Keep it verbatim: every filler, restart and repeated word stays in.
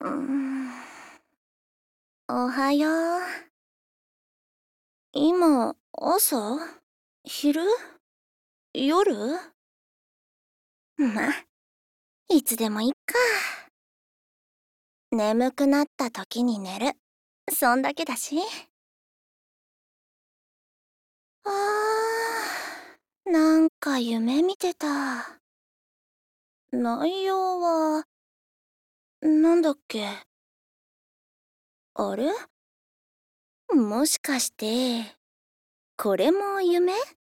うーん。おはよう。今、朝？昼？夜？ま、いつでもいっか。眠くなった時に寝る。そんだけだし。あー、なんか夢見てた。内容は、なんだっけ。あれ？もしかして、これも夢？